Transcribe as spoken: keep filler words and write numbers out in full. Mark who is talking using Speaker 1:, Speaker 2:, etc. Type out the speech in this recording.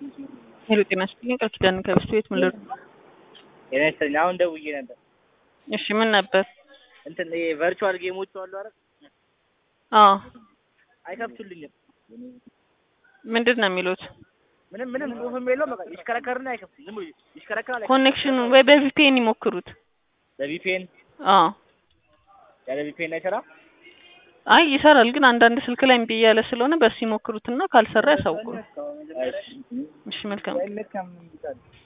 Speaker 1: ሄሎ ጤና ይስጥልኝ ቃል ኪዳን ከብስት ቤት ምን ልር
Speaker 2: ጤና ይስጥልኝ አሁን ደውዬ ነበር።
Speaker 1: እሺ ምን ነበር?
Speaker 2: እንትን ይሄ ቨርቹዋል ጌሞች አሉ አይደል?
Speaker 1: አዎ
Speaker 2: አይከፍቱልኝም።
Speaker 1: ምንድነው የሚሉት?
Speaker 2: ምንም ምንም ጽሁፍም የለውም። በቃ ይሽከረከርና አይከፍትም። ዝም ብሎ ይሽከረከራል።
Speaker 1: ኮኔክሽኑ ወይ በቪፒኤን ይሞክሩት።
Speaker 2: በቪፒኤን
Speaker 1: አዎ
Speaker 2: ያለ ቪፒኤን አይሰራም።
Speaker 1: አይ ይሰራል፣ ግን አንዳንድ ስልክ ላይ እምቢ እያለ ስለሆነ በሱ ይሞክሩትና ካልሰራ ያሳውቁ። እሺ መልካም